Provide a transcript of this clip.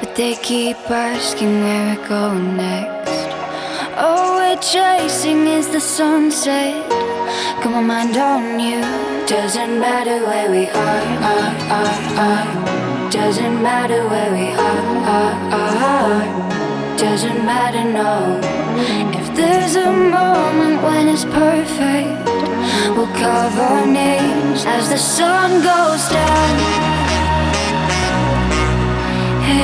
but they keep asking where we're going next. Oh, we're chasing is the sunset. Got my mind on you. Doesn't matter where we are. Doesn't matter where we are. Doesn't matter, no. If there's a moment when it's perfect, we'll carve our names as the sun goes down.